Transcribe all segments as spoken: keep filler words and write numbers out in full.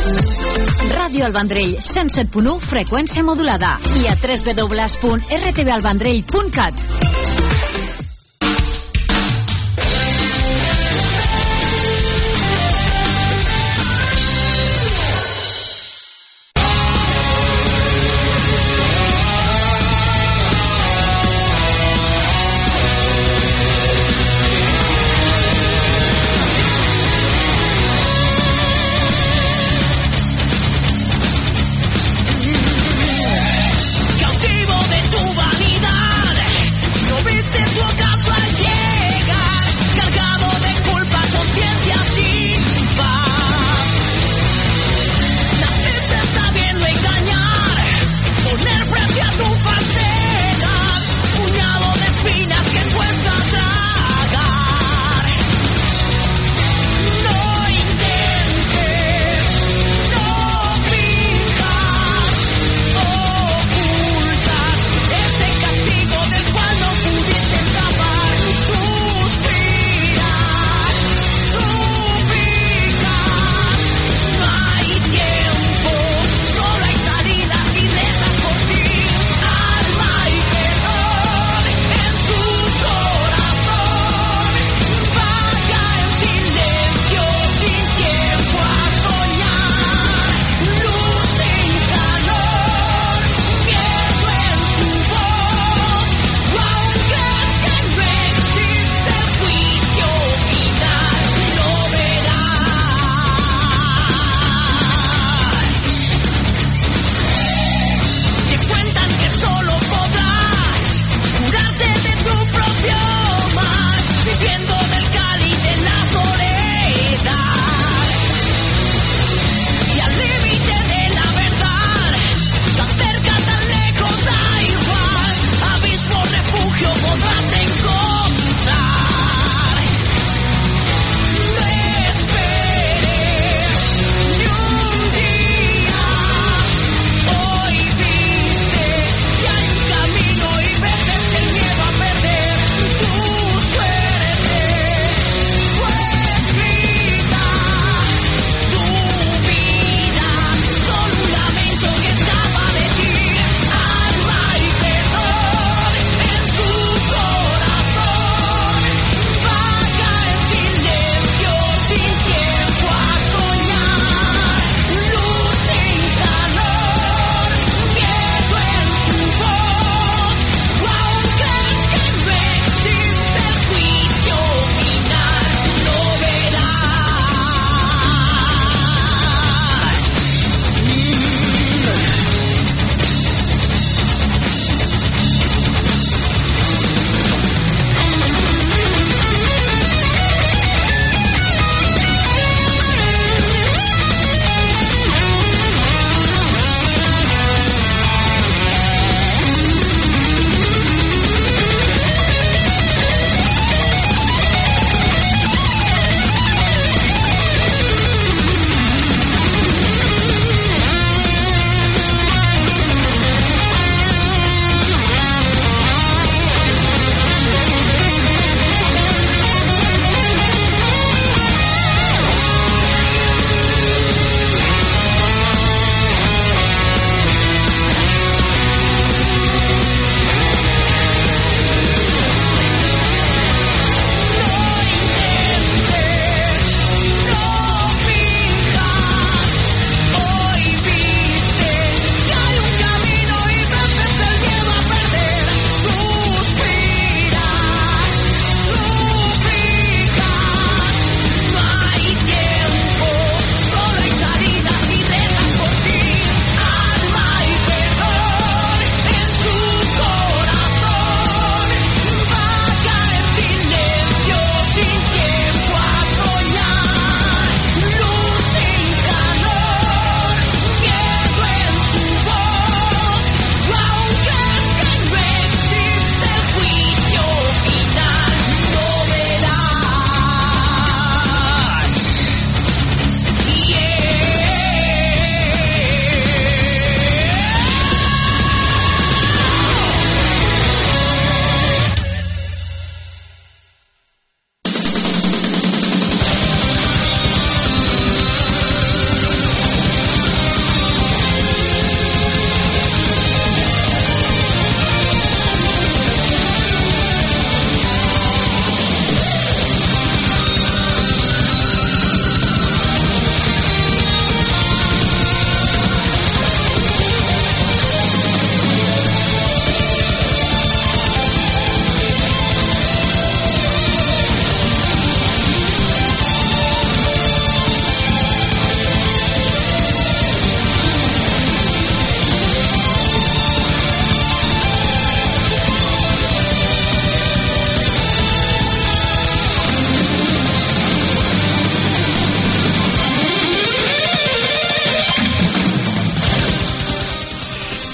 Ràdio El Vendrell, cent set punt u, freqüència modulada. I a w w w punt r t v el vendrell punt cat. Cautivo de tu vanidad,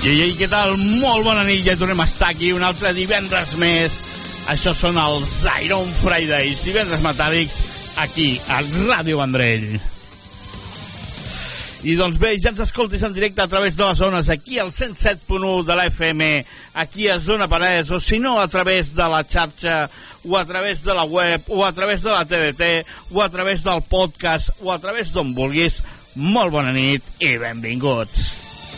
I, i què tal? Molt bona nit, ja tornem a estar aquí un altre divendres més. Això són els Iron Fridays, divendres metàl·lics, aquí, a Ràdio Vendrell. I doncs bé, ja ens escoltis en directe a través de les zones, aquí al cent set punt u de la F M, aquí a Zona Penedès, o si no a través de la xarxa, o a través de la web, o a través de la T D T, o a través del podcast, o a través d'on vulguis. Molt bona nit i benvinguts.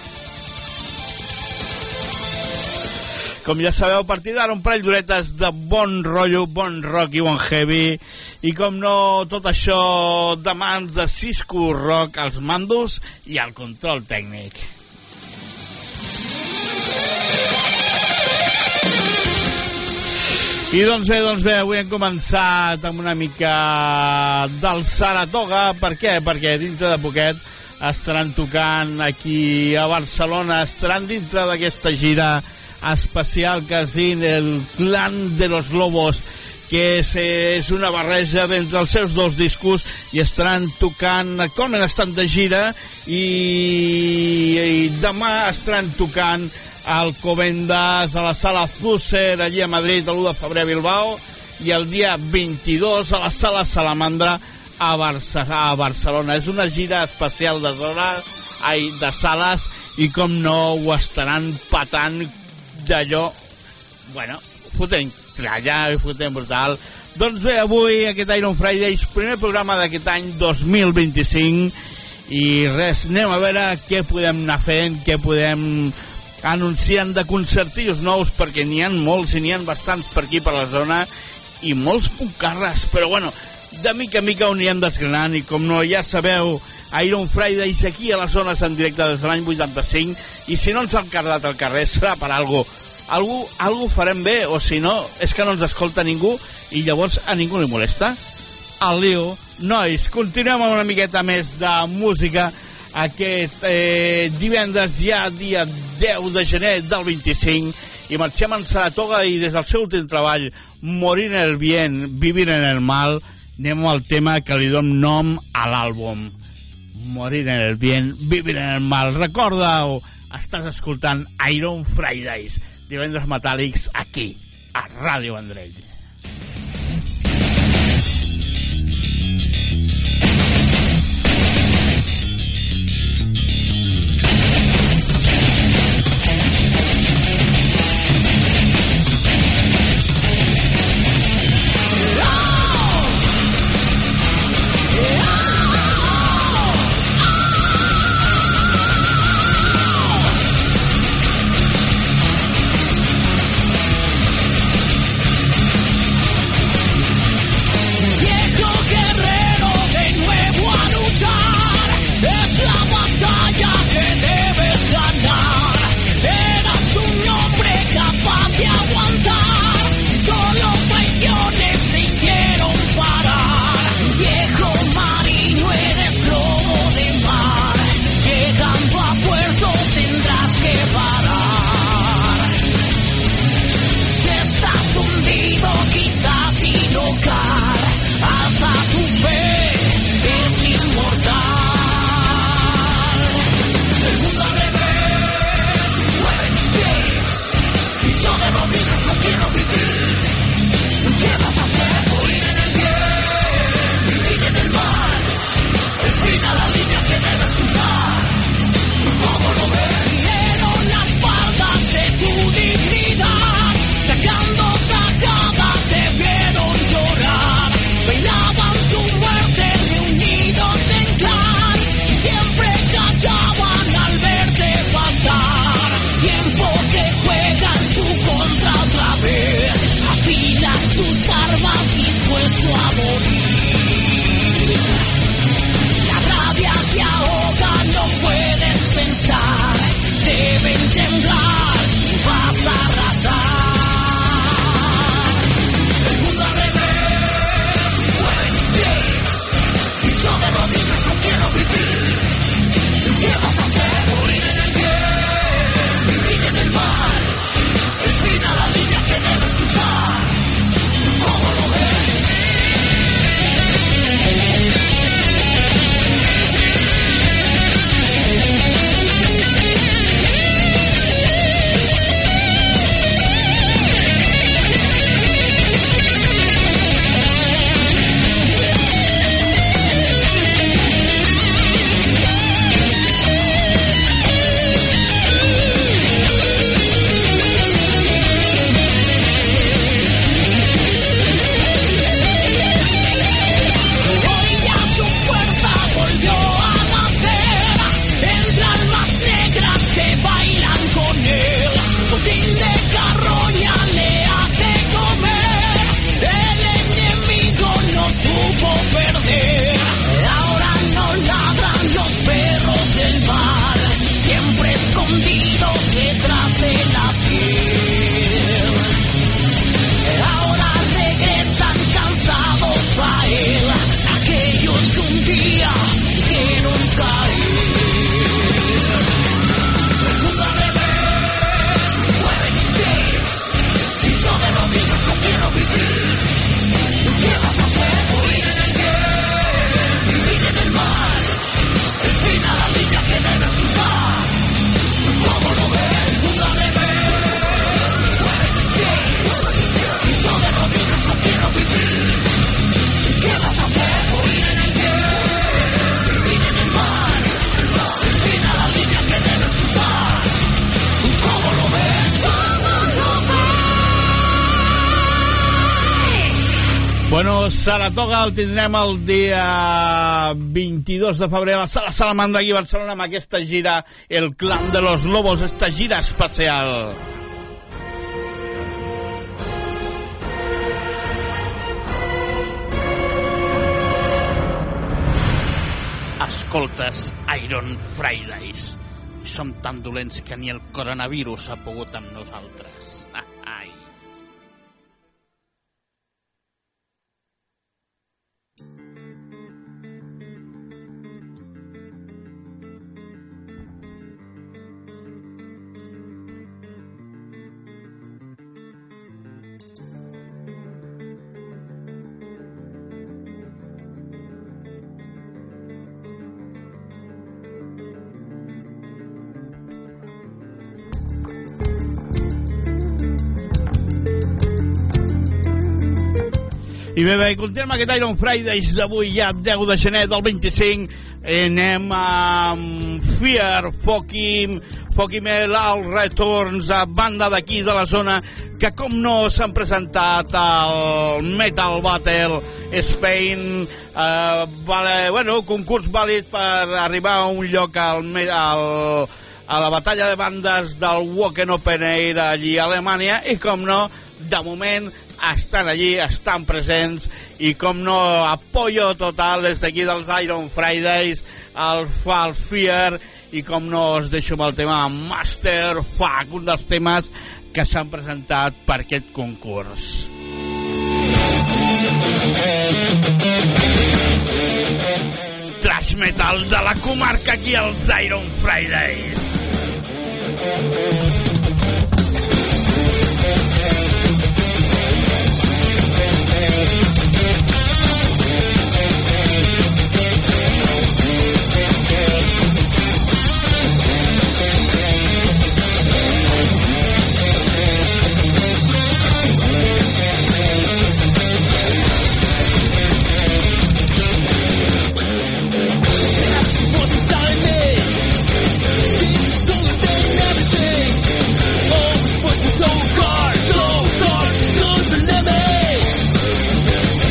Com ja sabeu, a partir d'ara un parell d'horetes de bon rotllo, bon rock i bon heavy. I com no, tot això de mans de Cisco Rock, als mandos i al control tècnic. I doncs bé, doncs bé, avui hem començat amb una mica del Saratoga. Per què? Perquè dintre de poquet estaran tocant aquí a Barcelona, estaran dintre d'aquesta gira especial que es diu el Clan de los Lobos, que és, és una barreja d'entre els seus dos discos, i estaran tocant, actualment estan de gira, i, i demà estaran tocant al Covendas, a la sala Flusser, allí a Madrid, l'u de febrer a Bilbao, i el dia vint-i-dos a la sala Salamandra a, Barça, a Barcelona. És una gira especial de zones, ai, de sales, i com no ho estaran patant d'allò, bueno, fotent tralla i fotent brutal. Doncs bé, avui aquest Iron Fridays, primer programa d'aquest any dos mil vint-i-cinc, i res, anem a veure què podem anar fent, què podem anunciar de concertillos nous, perquè n'hi ha molts i n'hi ha bastants per aquí per la zona, i molts puncarres, però bueno, de mica a mica ho anirem desgranant. I com no, ja sabeu, Iron Fridays aquí a les zones en directe des de l'any vuitanta-cinc, i si no ens han cardat al carrer serà per algo. Algú, algú farem bé, o si no, és que no ens escolta ningú i llavors a ningú li molesta. Al lío, nois, continuem amb una miqueta més de música aquest eh, divendres, ja dia deu de gener del vint-i-cinc, i marxem en Saratoga, i des del seu últim treball, Morir en el bien, vivir en el mal, anem al tema que li dona nom a l'àlbum. Morir en el bien, vivir en el mal. Recorda-ho, estàs escoltant Iron Fridays, divendres metàl·lics, aquí, a Ràdio Vendrell. We'll be right back. Saratoga el tindrem el dia vint-i-dos de febrer a la Sala Salamandra aquí a Barcelona amb aquesta gira El Clan de los Lobos, esta gira especial. Escoltes Iron Fridays. Som tan dolents que ni el coronavirus ha pogut amb nosaltres. Ai. I bé, bé, continuem aquest Iron Fridays d'avui, ja deu de gener del vint-i-cinc. Anem amb Fear, Fucking, Fucking All Returns, a banda d'aquí de la zona, que com no s'han presentat al Metal Battle Spain, eh, vale, bueno, concurs vàlid per arribar a un lloc al, al, a la batalla de bandes del Wacken Open Air allí a Alemanya, i com no, de moment estan allí, estan presents, i com no, apoyo total des d'aquí dels Iron Fridays al Fall Fear, i com no us deixo amb el tema Master Fuck, un dels temes que s'han presentat per aquest concurs. Thrash metal de la comarca aquí als Iron Fridays. So hard, so hard, so the limit.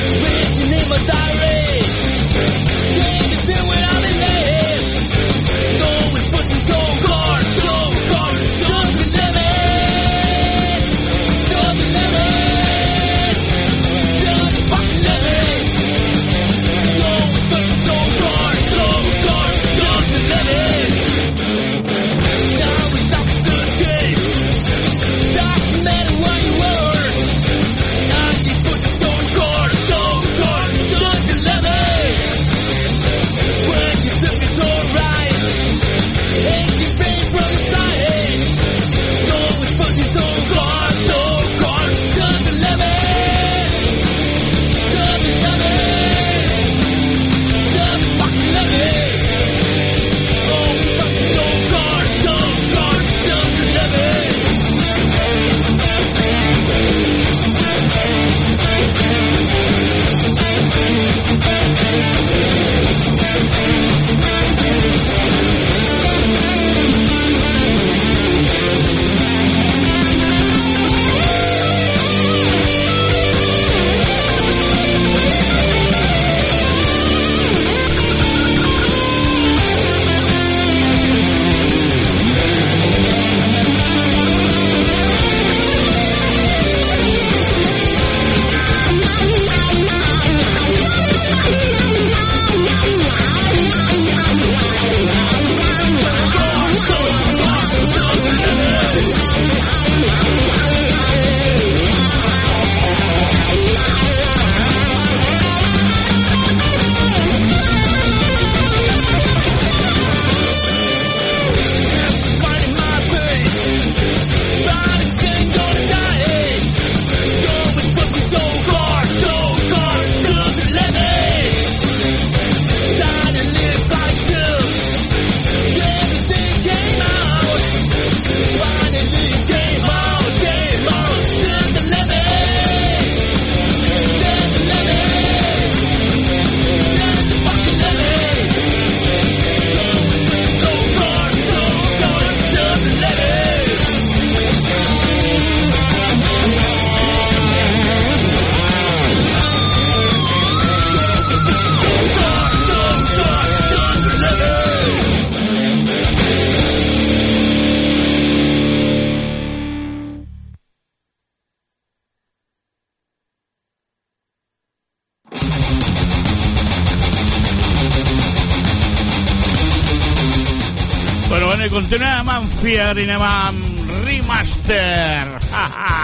Bueno, i continuem amb Fear i anem amb Remaster. Ha, ha.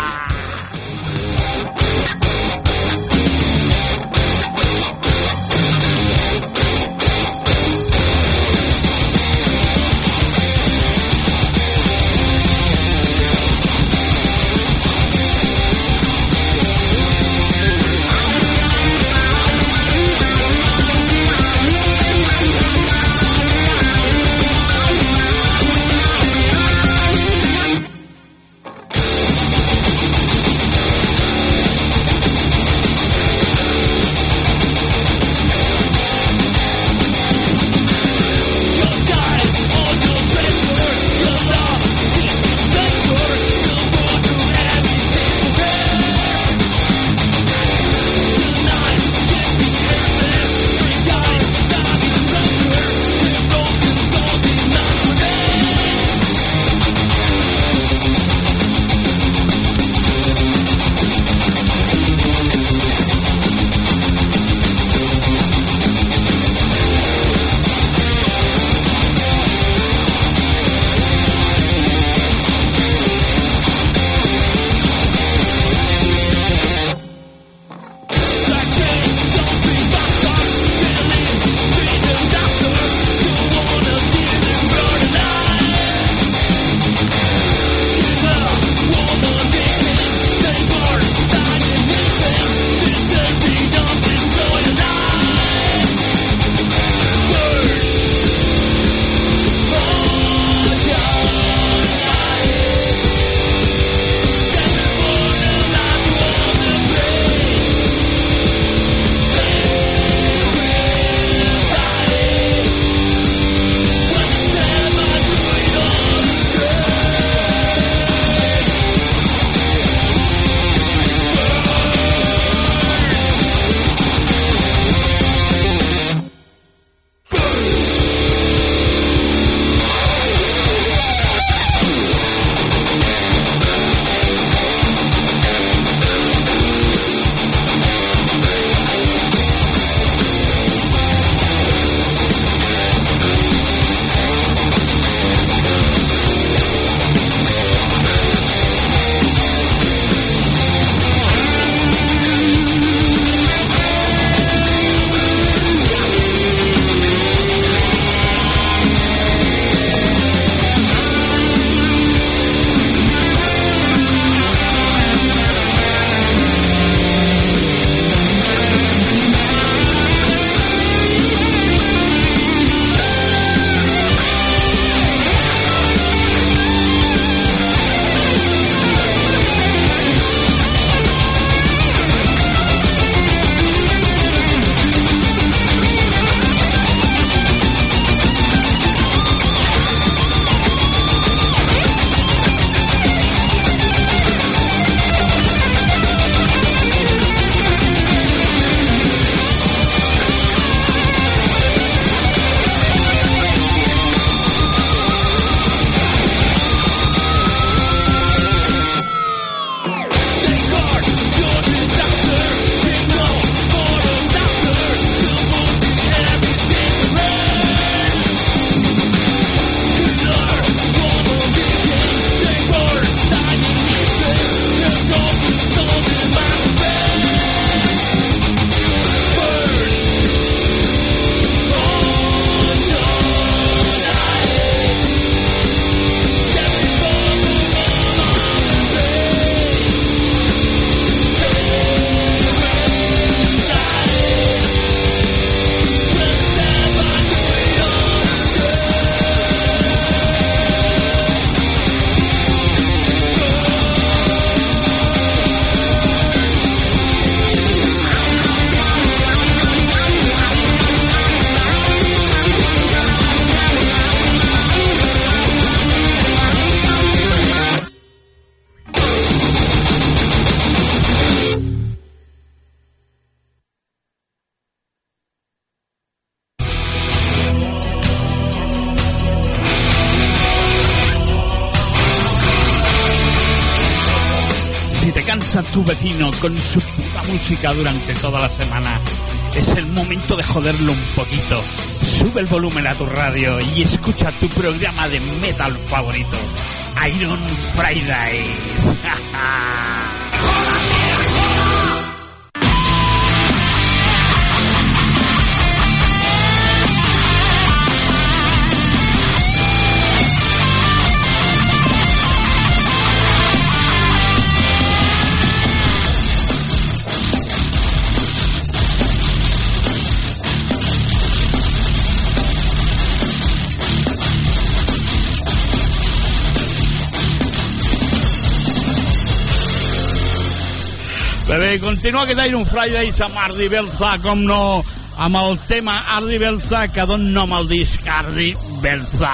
Si te cansa tu vecino con su puta música durante toda la semana es el momento de joderlo un poquito. Sube el volumen a tu radio y escucha tu programa de metal favorito, Iron Fridays. Bé, continua aquest Iron Fridays amb Ardi Belsa, com no, amb el tema Ardi Belsa, que don nom al disc Ardi Belsa.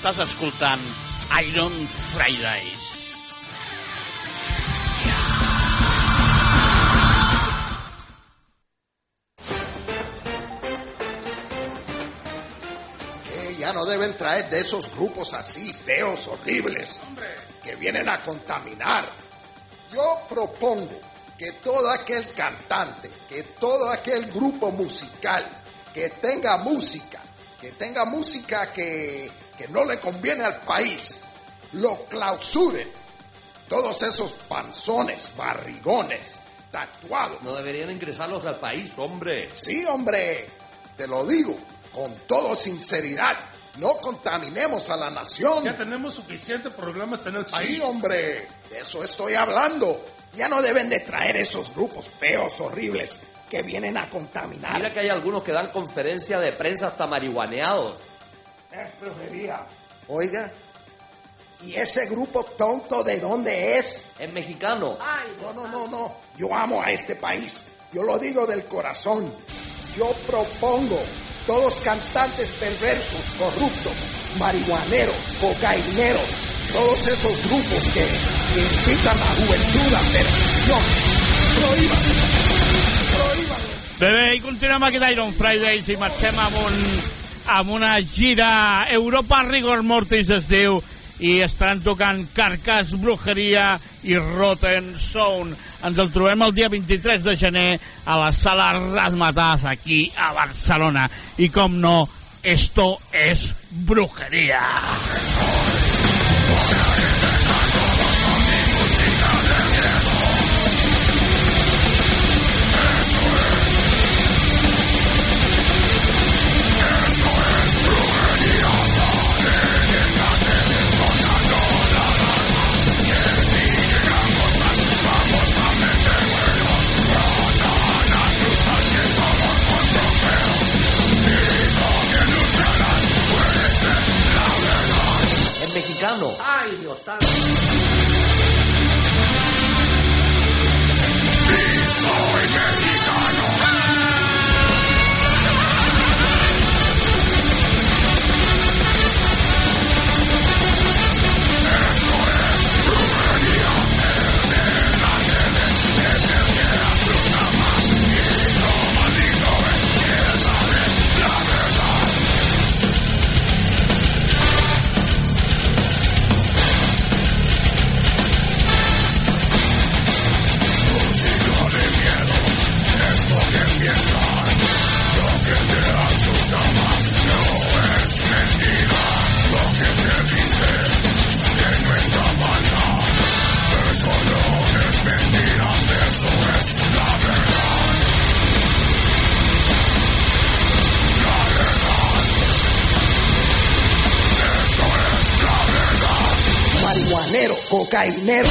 Estàs escoltant Iron Fridays. Que ya no deben traer de esos grupos así feos, horribles, que vienen a contaminar. Yo propongo que todo aquel cantante, que todo aquel grupo musical que tenga música, que tenga música que, que no le conviene al país, lo clausuren. Todos esos panzones, barrigones, tatuados. No deberían ingresarlos al país, hombre. Sí, hombre, te lo digo con toda sinceridad. No contaminemos a la nación. Ya tenemos suficientes problemas en el país. Sí, hombre, de eso estoy hablando. Ya no deben de traer esos grupos feos, horribles, que vienen a contaminar. Mira que hay algunos que dan conferencia de prensa hasta marihuaneados. Es brujería. Oiga, ¿y ese grupo tonto de dónde es? Es mexicano. Ay, no, no, no, no. Yo amo a este país. Yo lo digo del corazón. Yo propongo todos cantantes perversos, corruptos, marihuaneros, cocaineros, todos esos grupos que, que invitan a la juventud a perdición. Prohíban. Prohíban. Bé, bé, i continuem aquest Iron Fridays i marxem amb, un, amb una gira Europa Rigor Mortis es diu, i estaran tocant Carcass, Brujeria i Rotten Sound. Ens el trobem el dia vint-i-tres de gener a la sala Razmataz aquí a Barcelona, i com no, esto es brujería. Mexicano. Ay, Dios santo. Sí, soy mexicano. Esto es brujería. El veneno es el que asusta más. Y lo maligno es que sabe la verdad. Marihuanero, cocainero.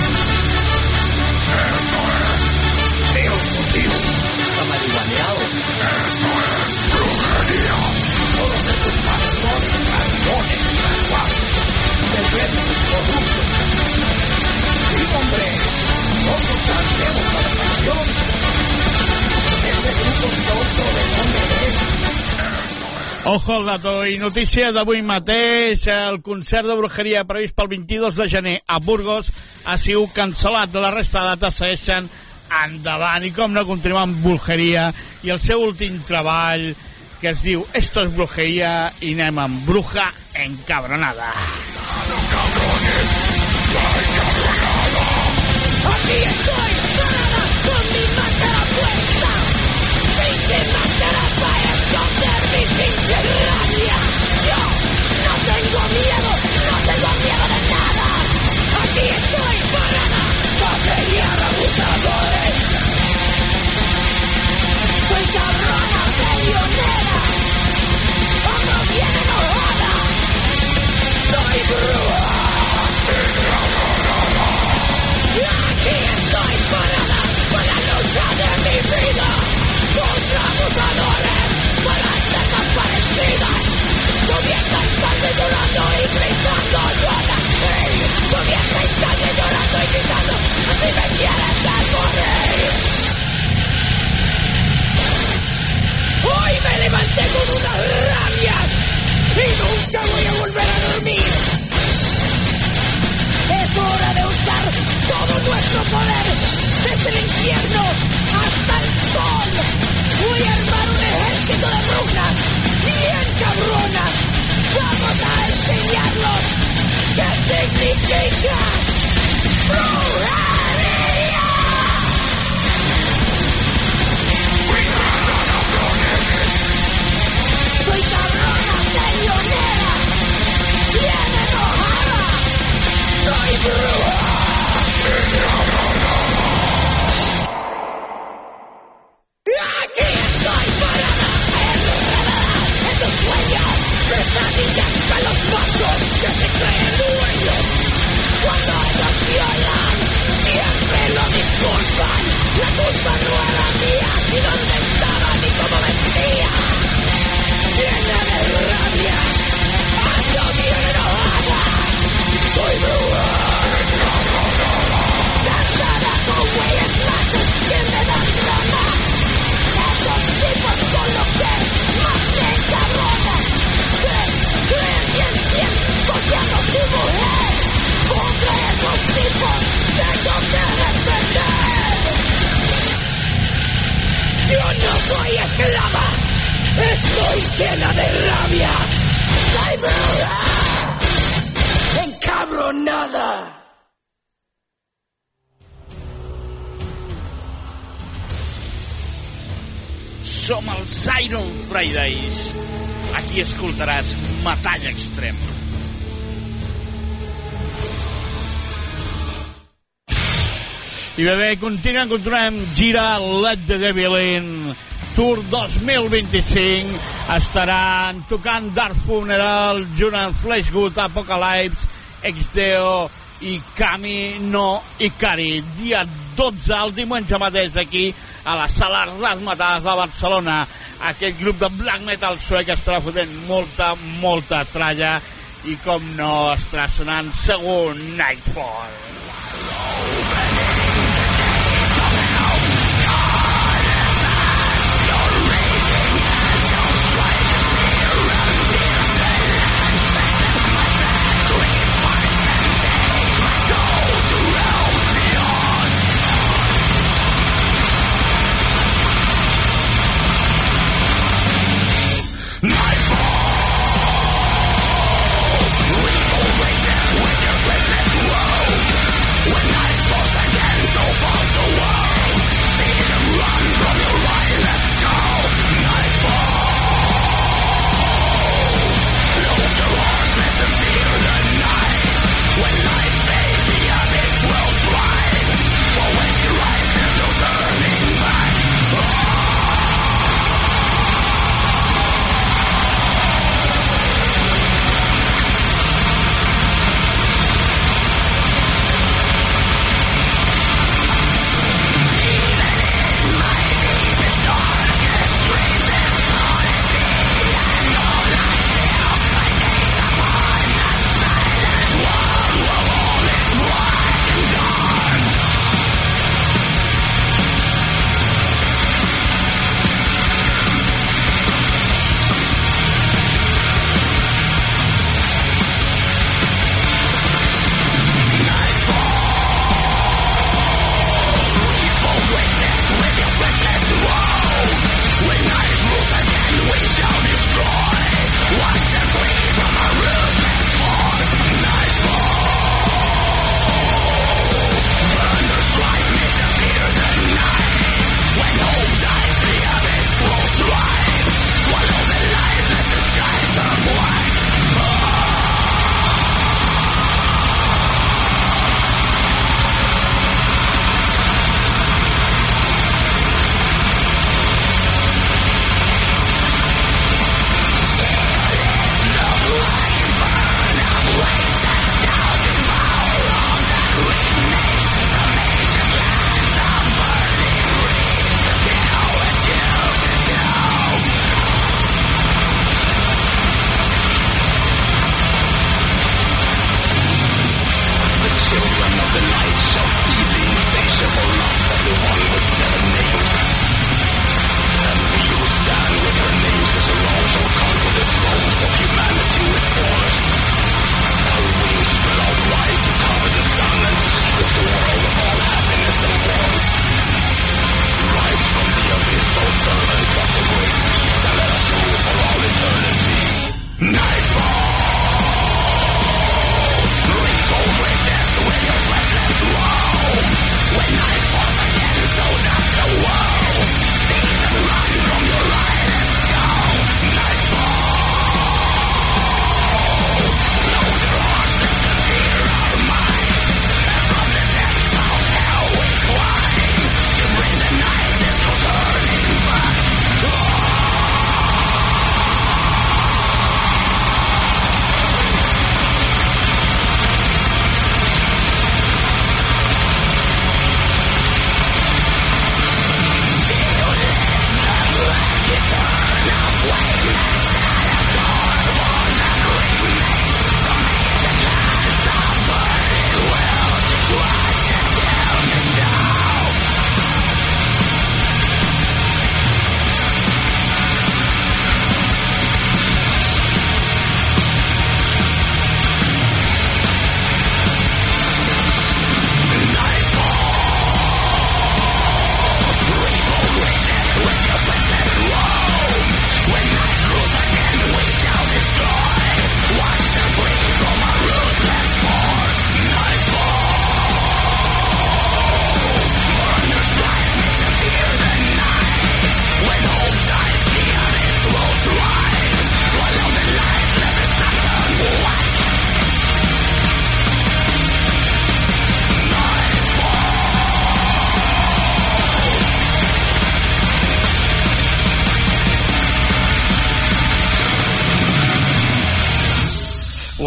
Esto es feo sonido. Está marihuaneado. Esto es brujería. Todos esos panzones, maricones, tatuados, perversos, corruptos. Sí, hombre, no contaminemos a la nación. Ese grupo tonto de dónde es. Ojo al dato, i notícia d'avui mateix, el concert de brujeria previst pel vint-i-dos de gener a Burgos ha sigut cancel·lat. La resta de dates segueixen endavant, i com no, continuem amb brujeria i el seu últim treball, que es diu Esto es brujería, i anem amb Bruja Encabronada. Aquí estoy, parada, con mi máscara puesta. Pinche máscara para esconder mi pinche rabia. Yo no tengo miedo, no tengo miedo de nada. Aquí estoy, parada, para pelear abusadores. Soy cabrona, peleonera. Cuando viene enojada, soy bruja. otro poder, desde el infierno hasta el sol. Voy a armar un ejército de brujas bien cabronas. Vamos a enseñarlos qué significa brujería. Soy cabrona peleonera, bien enojada. Soy bruja. Aquí estoy parada, enredada en tus sueños. Pesadillas de los machos que se creen dueños. Cuando ellos violan, siempre lo disculpan. La culpa no era mía, ni dónde estaba, ni cómo vestía. Llena de rabia, ando bien enojada. Soy bruja. Cansada con güeyes machos que me dan rama. Esos tipos son lo que más me encabrona. Se creen bien, bien, copiando su mujer. Contra esos tipos tengo que defender. Yo no soy esclava, estoy llena de rabia. Soy bruja, encabronada. Som els Iron Fridays. Aquí escoltaràs Metall Extrem. I bé, bé, continuem, continuem. Gira Let the Devil In. Tour dos mil vint-i-cinc. Estaran tocant Dark Funeral, junt amb Fleshwood, Apocalypse, Exdeo i Kami no Ikari. Dia dotze, el diumenge mateix, aquí a la sala Razmatades de Barcelona. Aquest grup de black metal suec estarà fotent molta, molta tralla i, com no, estarà sonant segur Nightfall. When night falls and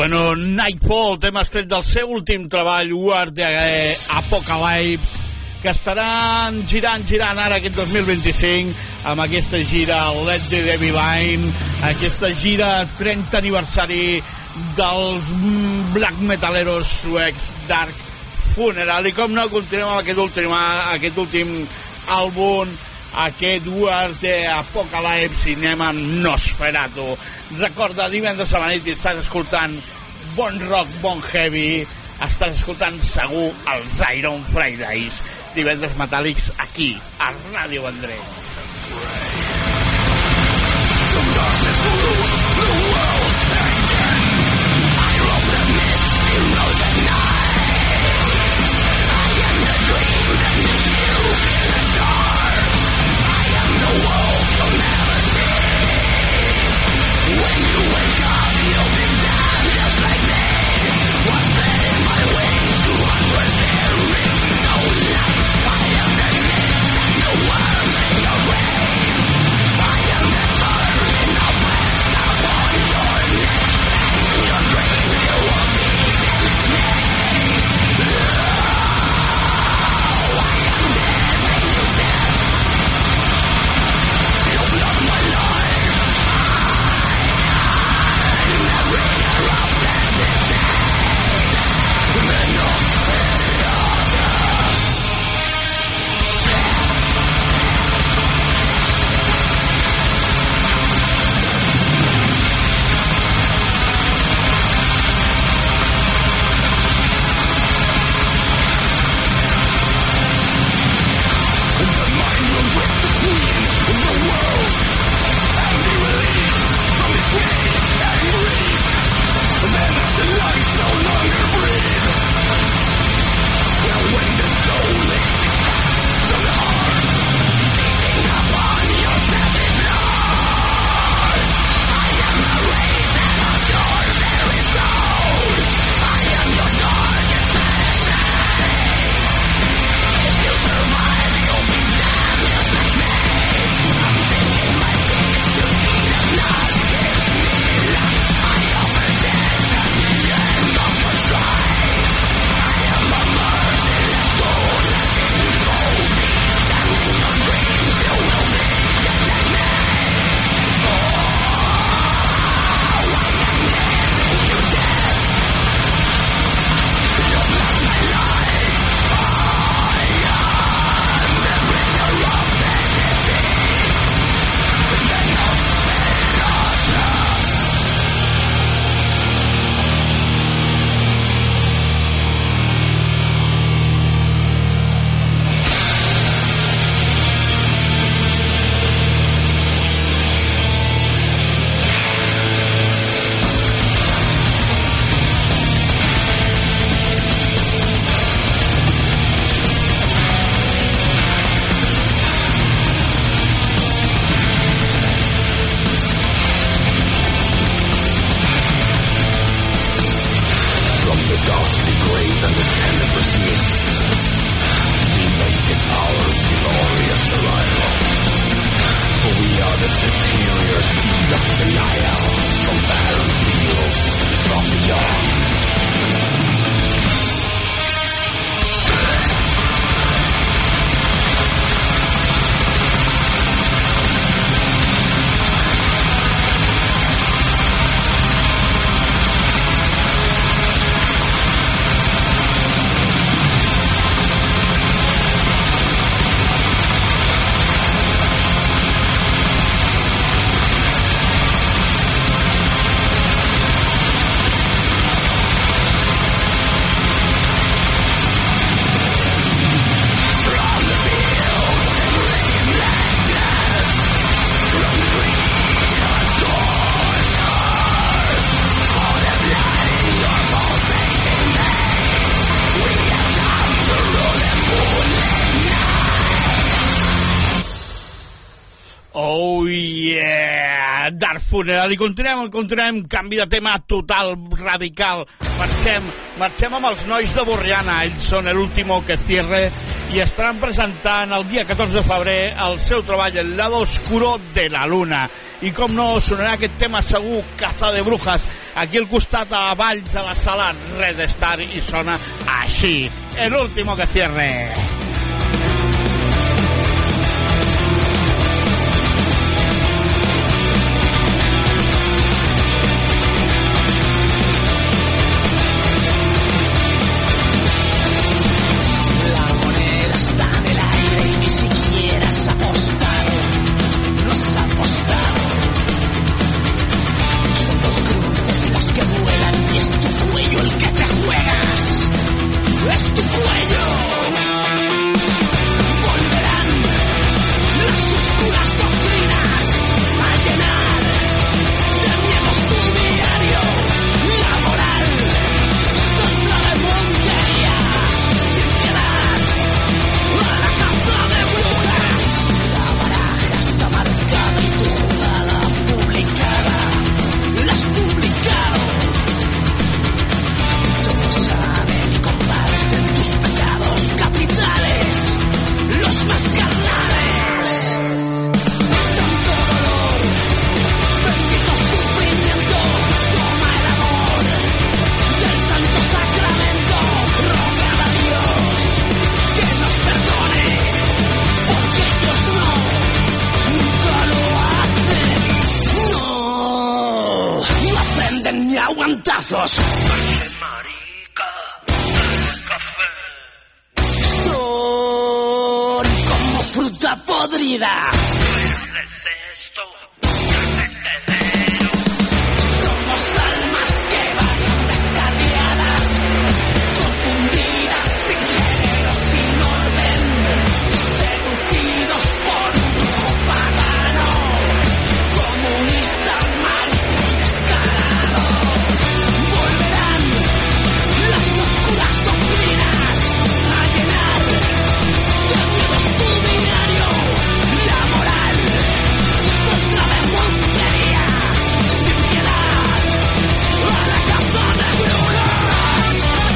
Bueno, Nightfall, tema estret del seu últim treball, War the Apocalypse, que estaran girant, girant ara aquest dos mil vint-i-cinc amb aquesta gira Let the Devil In, aquesta gira trenta aniversari dels black metaleros suecs Dark Funeral. I com no, continuem amb aquest últim, aquest últim àlbum, aquest War the Apocalypse, i anem amb Nosferatu. Recorda, divendres a la nit estàs escoltant bon rock, bon heavy, estàs escoltant segur els Iron Fridays, divendres metàl·lics aquí a Ràdio Vendrell. Dark Funeral. I continuem, continuem, canvi de tema total, radical. Marxem, marxem amb els nois de Borriana. Ells són l'Último que cierre i estaran presentant el dia catorze de febrer el seu treball El lado oscuro de la luna. I com no, sonarà aquest tema segur, Caza de Brujas. aquí al costat a Valls, a la sala Red Star, i sona així, el último que cierre. Aguantazos. Son como fruta podrida. Somos almas que van descarriadas, confundidas, sin género, sin orden, seducidos por un brujo pagano, comunista, marica y descarado. Volverán las oscuras doctrinas a llenar de miedos tu diario. La moral saldrá de montería, sin piedad, a la caza de brujas.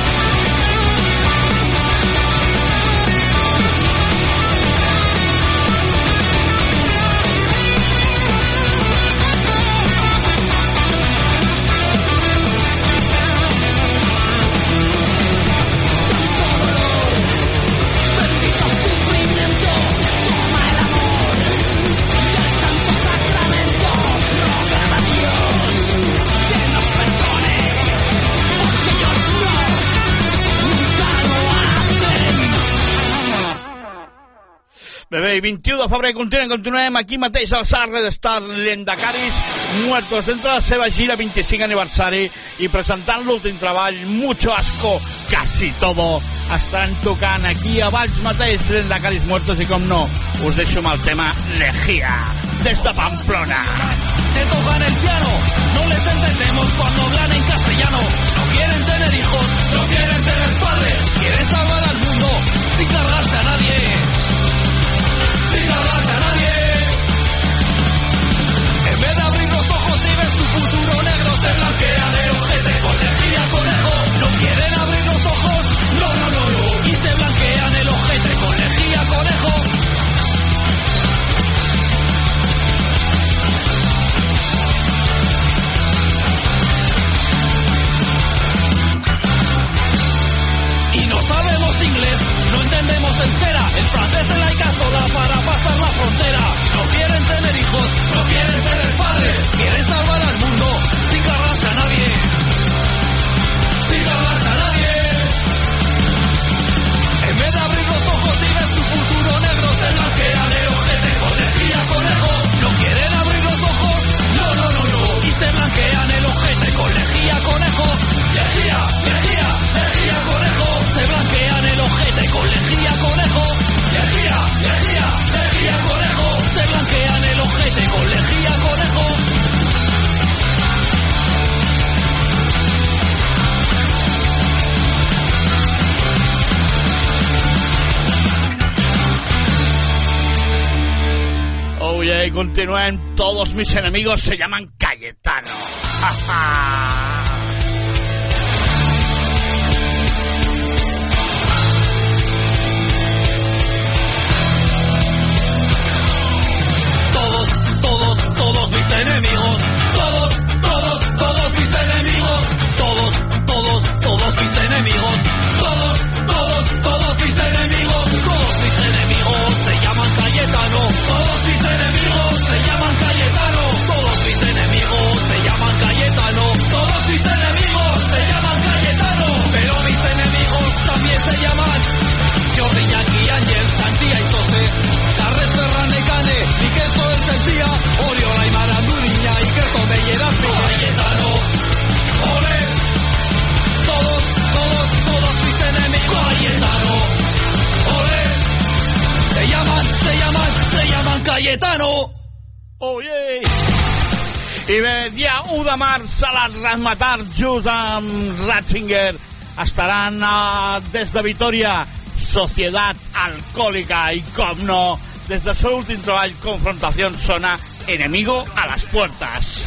Santo dolor, bendito sufrimiento, toma el amor del santo sacramento. Rogad a Dios que nos perdone, porque ellos no, nunca lo hacen. Bé, bé, vint-i-u de febrer continuem, continuem aquí mateix al Sala Red Star, Lendacaris Muertos, dentro de la seva gira vint-i-cinc aniversari i presentant l'últim treball, Mucho Asco, Casi Todo. Estaran tocant aquí a Valls mateix, Lendacaris Muertos, i com no, us deixo amb el tema Lejía, des de Pamplona. Te tocan el piano, no les entendemos cuando hablan en castellano. No quieren tener hijos, no quieren tener padres, quieren salvar al mundo sin cargarse a nadie, sin cargarse a nadie. En vez de abrir los ojos y ver su futuro negro, se blanquean el ojete con lejía, conejo. No quieren abrir los ojos, no, no, no, no, y se blanquean el ojete con lejía, conejo. Y no sabemos inglés, no entendemos euskera, el francés de la Icazola para pasar la frontera. No quieren tener hijos, no quieren tener padres, quieren salvar al mundo sin cargarse a nadie, sin cargarse a nadie. En vez de abrir los ojos y ver su futuro negro, se blanquean el ojete con lejía, conejo. No quieren abrir los ojos, no, no, no, no, y se blanquean el ojete con lejía, conejo. Lejía, lejía, lejía, conejo. Se blanquean el ojete con lejía, conejo. Lejía, lejía, lejía, conejo. Se blanquean el ojete con lejía, conejo. Oh yeah, y continúen. Todos mis enemigos se llaman Cayetano. ¡Ja, ja! Todos, todos, todos mis enemigos, todos, todos, todos mis enemigos. Cayetano. Oh, yeah. I bé, dia u de març a la Razzmatazz just amb Ratzinger estaran uh, des de Vitoria Sociedad Alcohólica i com no, des del seu últim treball Confrontación sona Enemigo a las Puertas.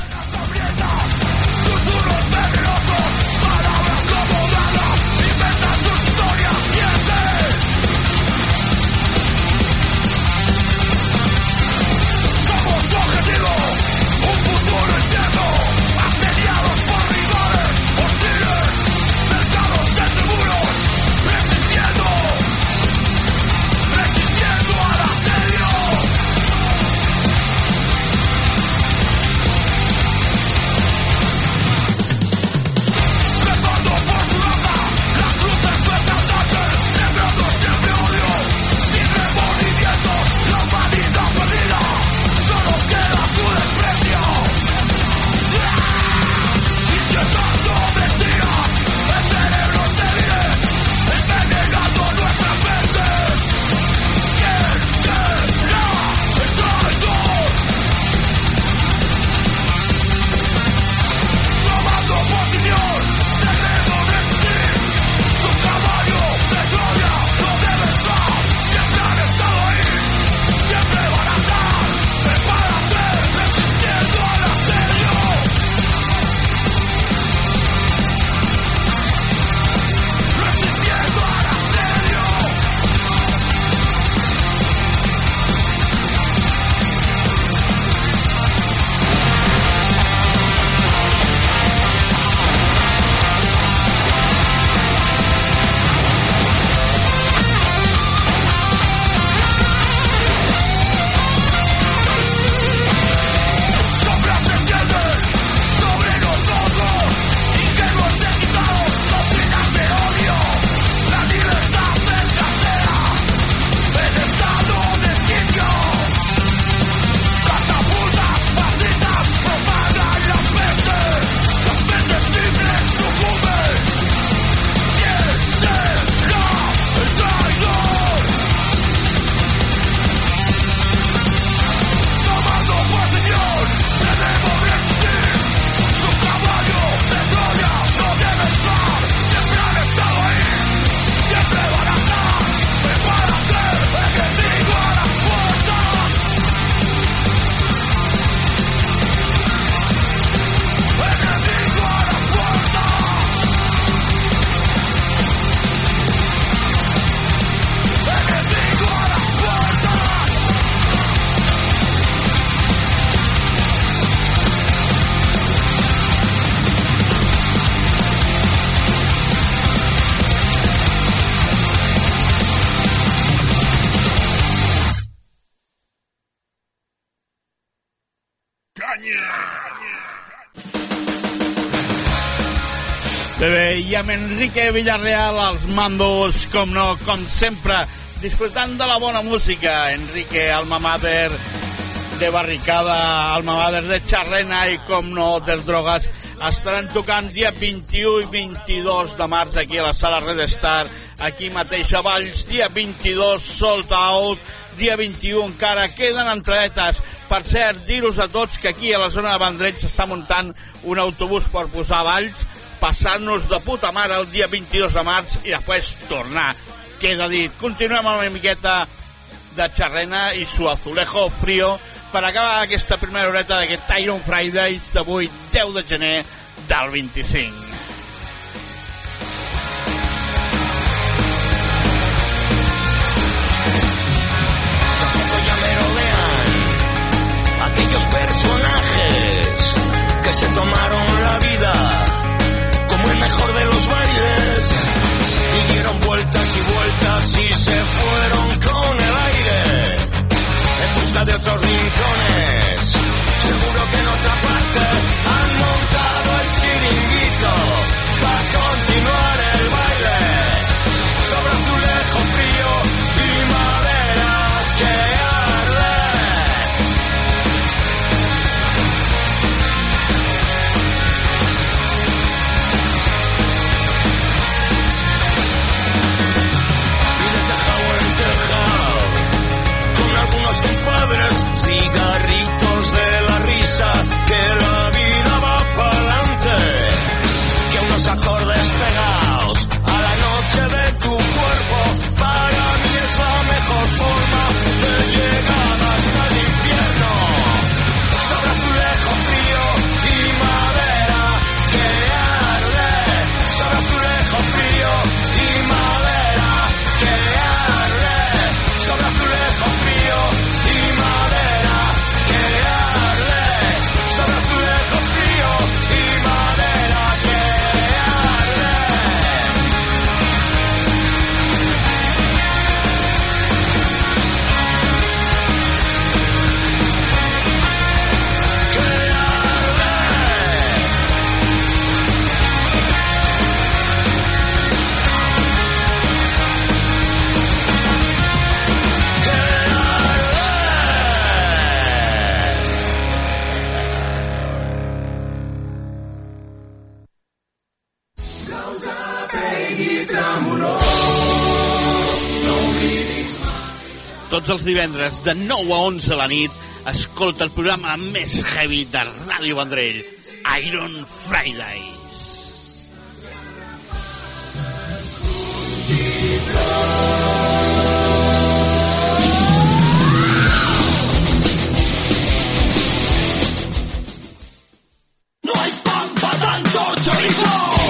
Bé, i amb Enrique Villarreal als mandos, com no, com sempre, disfrutant de la bona música. Enrique, alma mater de Barricada, alma mater de Xarrena i, com no, dels Drogas, estaran tocant dia vint-i-u i vint-i-dos de març aquí a la sala Red Star, aquí mateix a Valls, dia vint-i-dos, sold out, dia vint-i-u encara queden entradetes. Per cert, dir-vos a tots que aquí a la zona de Vendrell s'està muntant un autobús per posar a Valls, passar-nos de puta mare el dia vint-i-dos de març i després tornar. Queda dit. Continuem amb una miqueta de Xarrena i su azulejo frío per acabar aquesta primera horeta d'aquest Iron Fridays d'avui, deu de gener del vint-i-cinc. Aquellos personajes que se tomaron la vida como el mejor de los bailes y dieron vueltas y vueltas y se fueron con el aire en busca de otros rincones. Seguro que en otra parte han montado el chiringuito tots els divendres de nou a onze de la nit, escolta el programa més heavy de Ràdio Vendrell, Iron Fridays. No hay pan para tanto chorizo.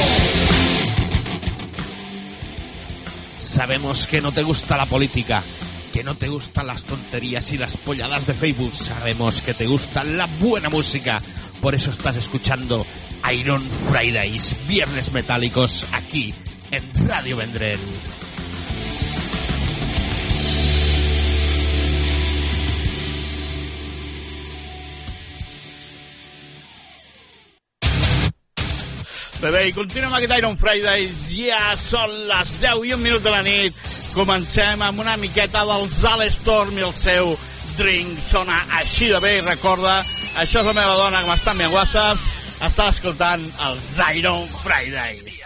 Sabemos que no te gusta la política, que no te gustan las tonterías y las polladas de Facebook. Sabemos que te gusta la buena música. Por eso estás escuchando Iron Fridays, Viernes Metálicos, aquí en Radio Vendrell. Bé, bé, i continuem aquest Iron Fridays. Ja són les deu i un minut de la nit. Comencem amb una miqueta dels Alestorm i el seu Drink. Sona així de bé i recorda, això és la meva dona que m'està enviant whatsapps. Està escoltant els Iron Fridays.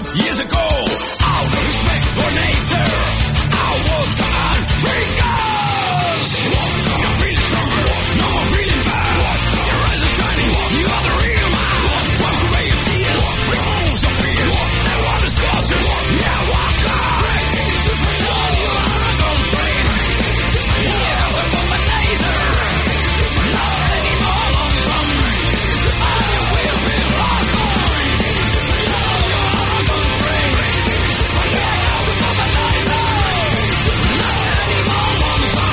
Years ago, out of respect for nature, I walked on drinkers. You're feeling stronger, no more feeling bad. Your eyes are shining, you are the real man. Wash away your tears, remove some fears. That water's culture, yeah, walk on. Show you how to go train. Yeah, the womanizer. Not anymore lonesome. I will be lost. Show you how to go train. Yeah, the womanizer. Not anymore lonesome.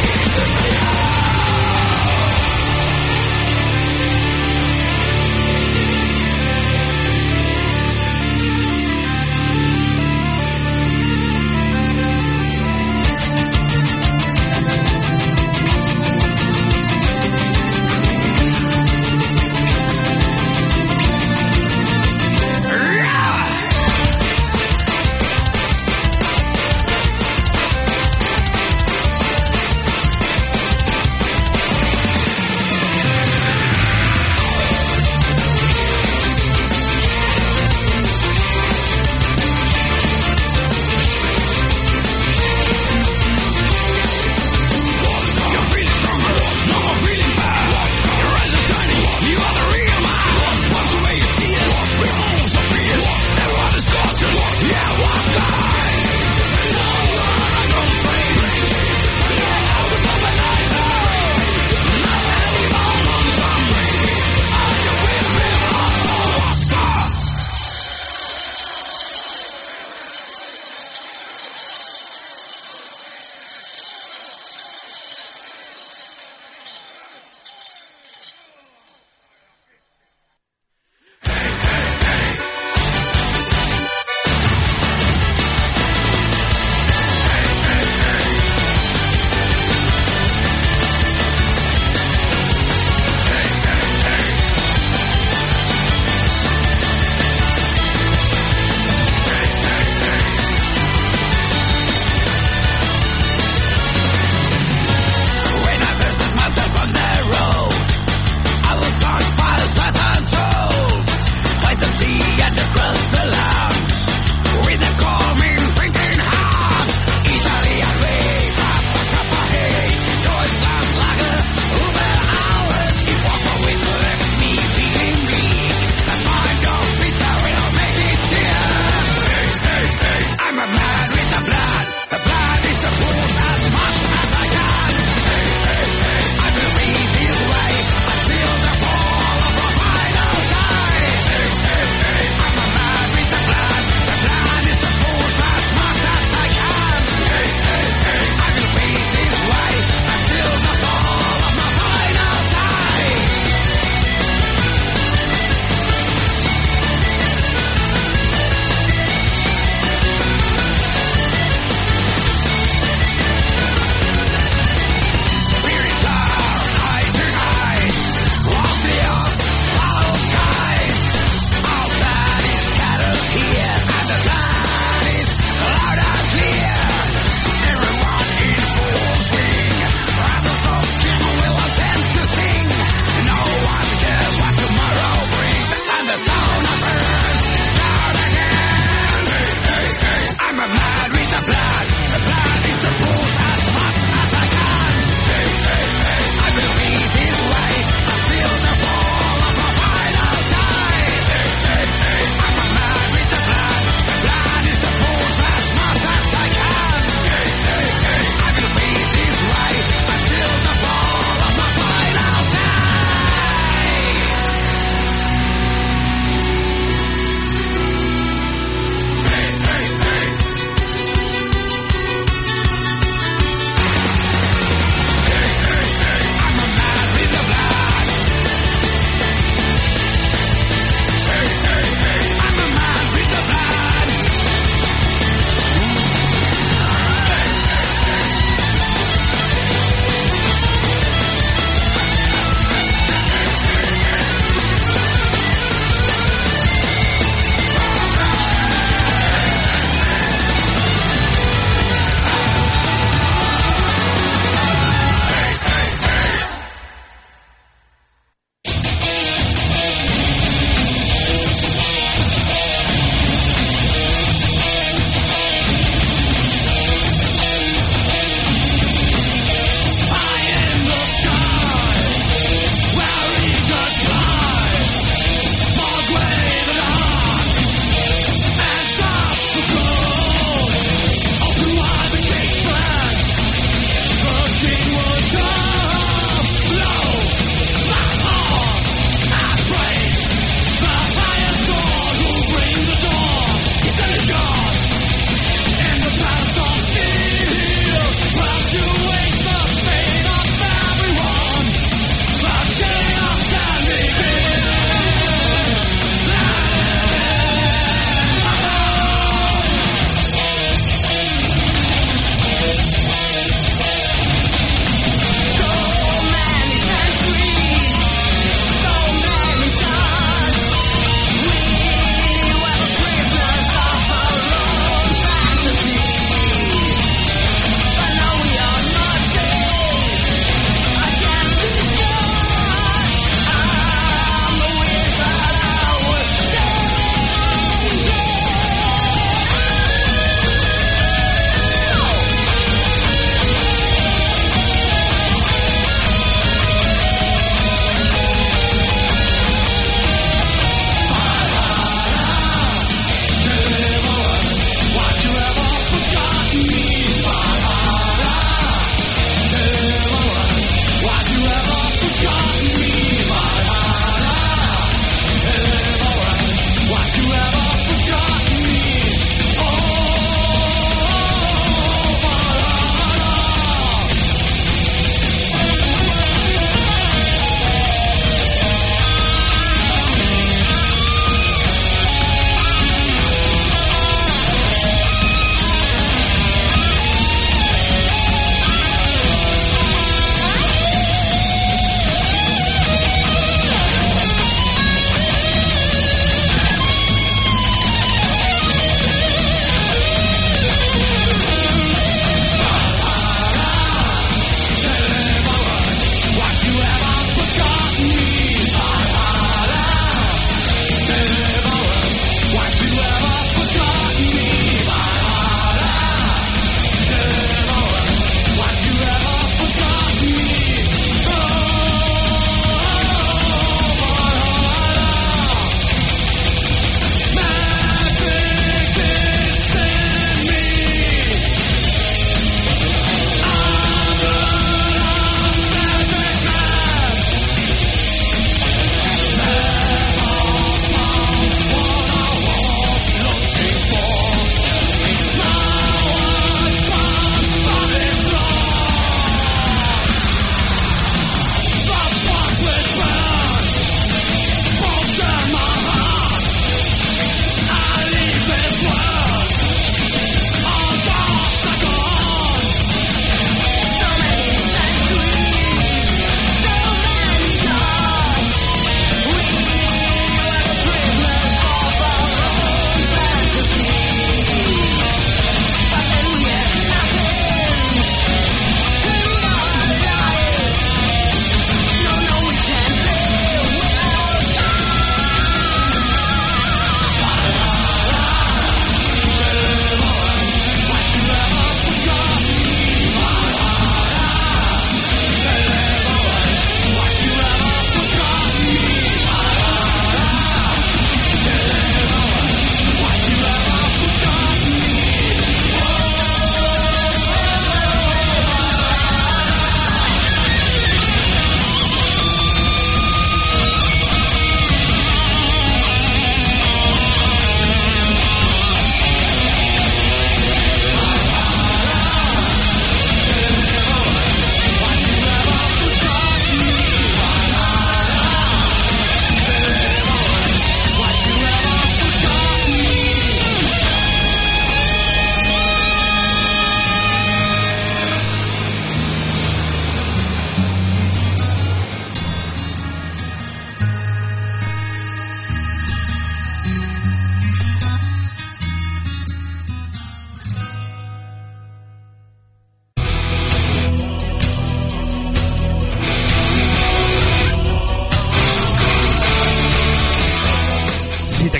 You're feeling stronger, no more feeling bad. Your eyes are shining, you are the real man. Wash away your tears, remove some fears. That water's culture, yeah, walk on. Show you how to go train. Yeah, the womanizer. Not anymore lonesome. I will be lost. Vodka. When I first set myself on the road, I was taught by sweat and told, by the sea and across the land, with a calming drinking heart. Italy and wait up a cup of hay, Deutschland lager, über alles. If Walker with left me feeling bleak, and mind go bitter will make it tears. Hey, hey, hey, I'm a man with the blood. The blood is to push as much as I can. Hey, hey, hey, I will be this way until the fall of a final time. Hey, hey, hey, I'm a man with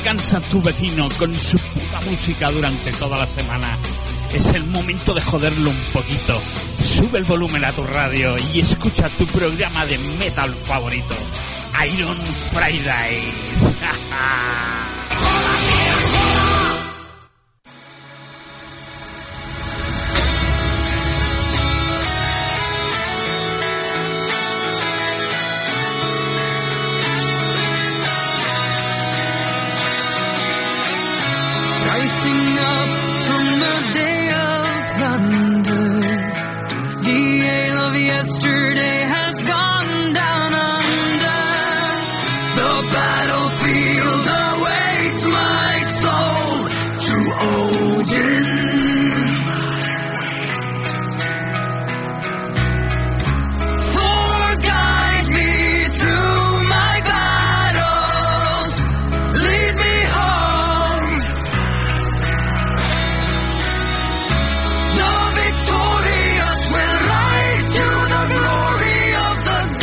cansa tu vecino con su puta música durante toda la semana. Es el momento de joderlo un poquito. Sube el volumen a tu radio y escucha tu programa de metal favorito, Iron Fridays. Rising up from the day of thunder, the ale of yesterday has gone down under. The battlefield awaits my soul to Odin. Thor, guide me through my battles, lead me home. The victorious will rise to the glory of the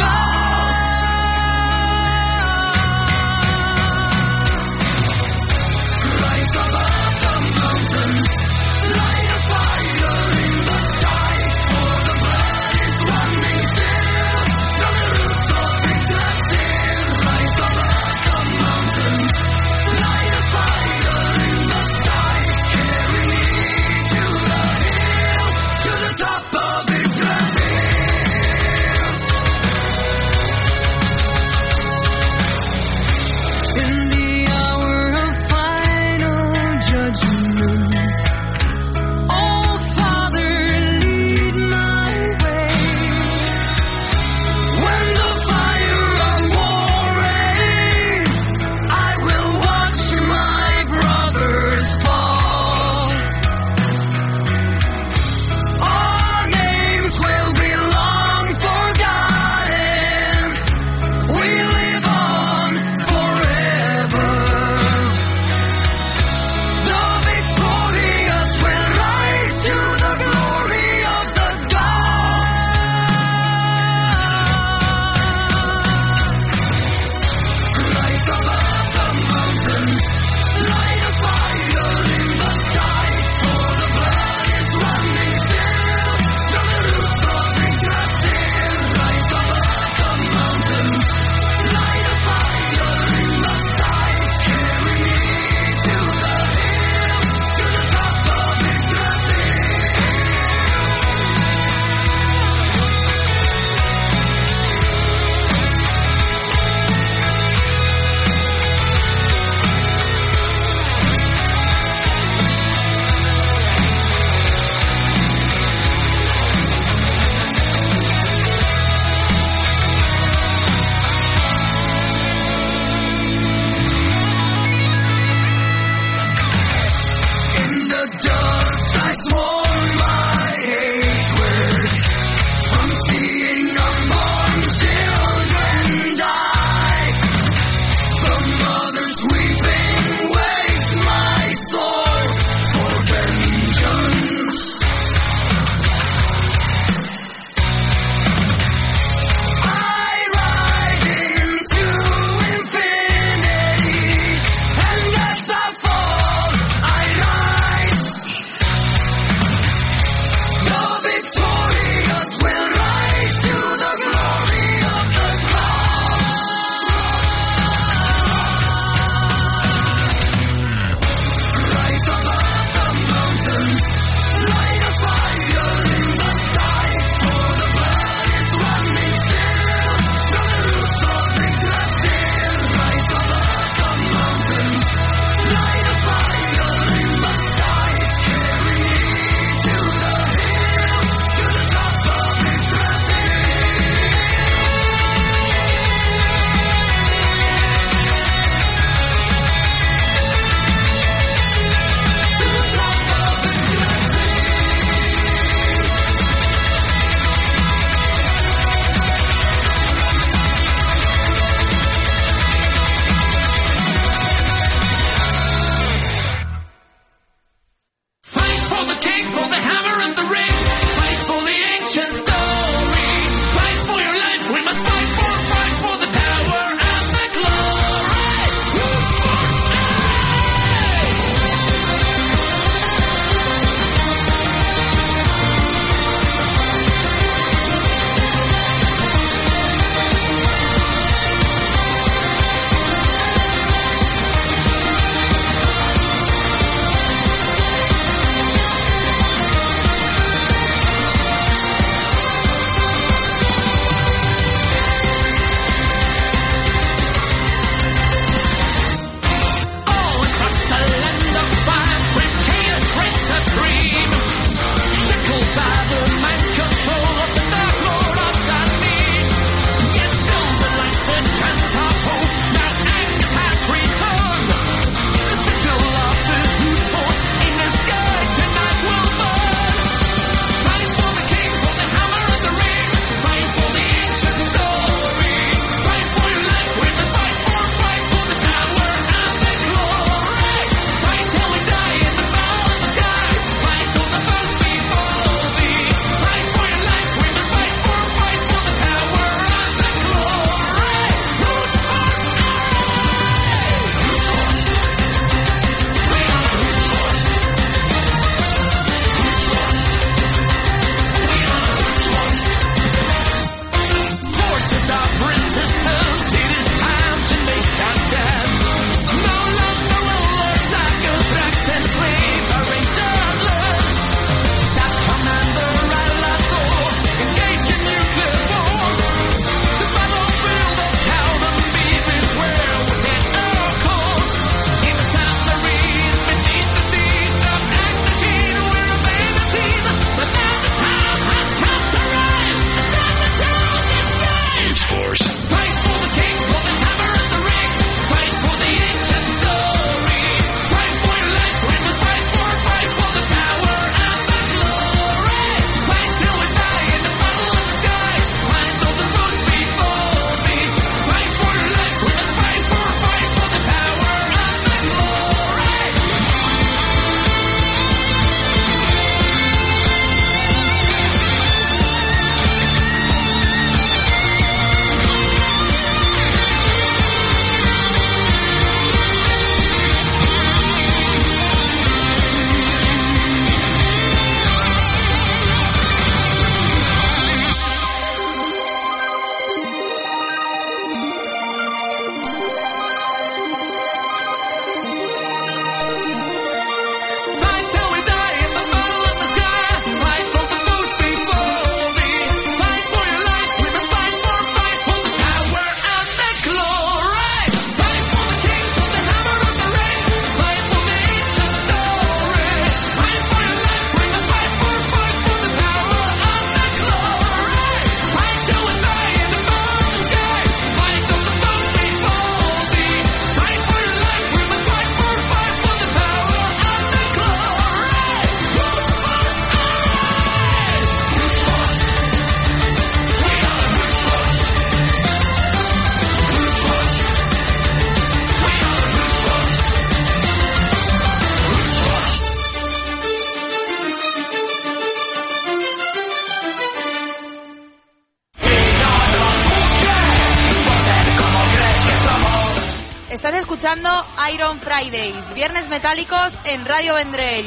escuchando Iron Fridays, Viernes Metálicos en Radio Vendrell.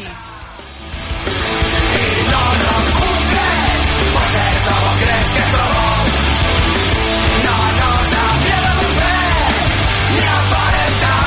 ¿Cómo crees que somos? No nos da miedo volver ni aparentar.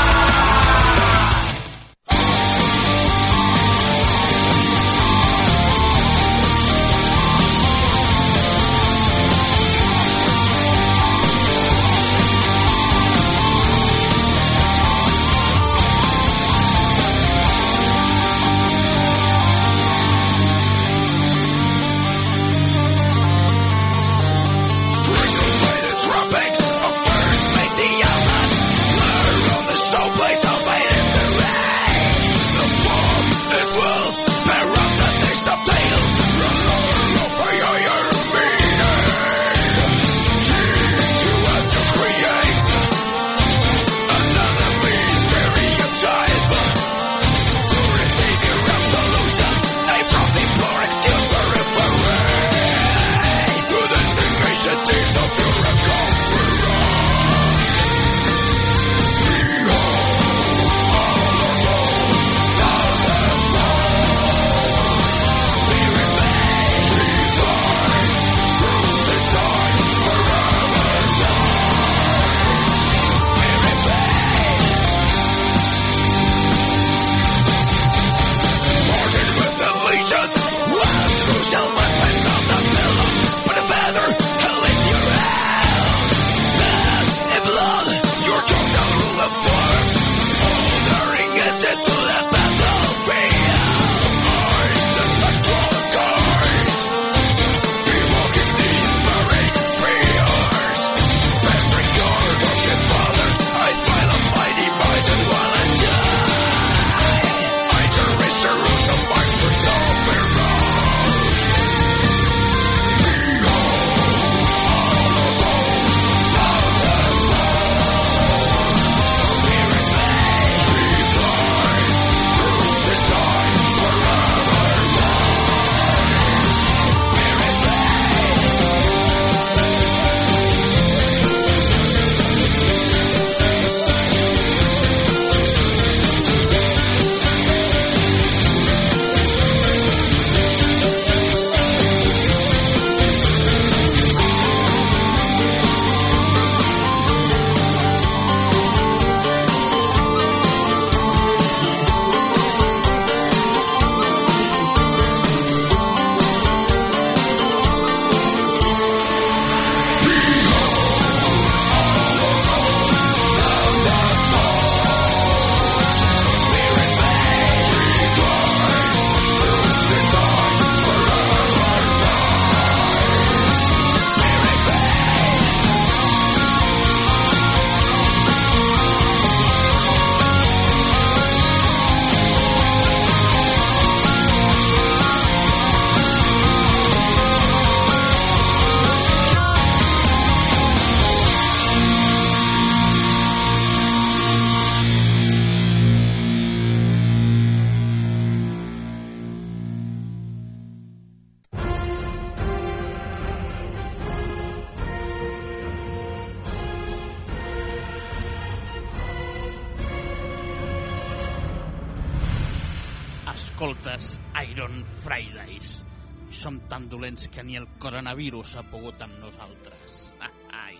Escoltes Iron Fridays. Som tan dolents que ni el coronavirus ha pogut amb nosaltres. Ai.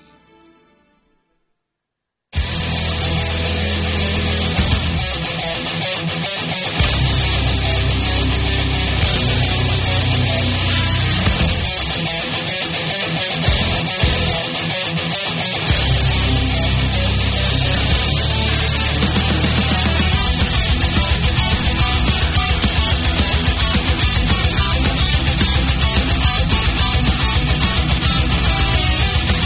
We'll be right back.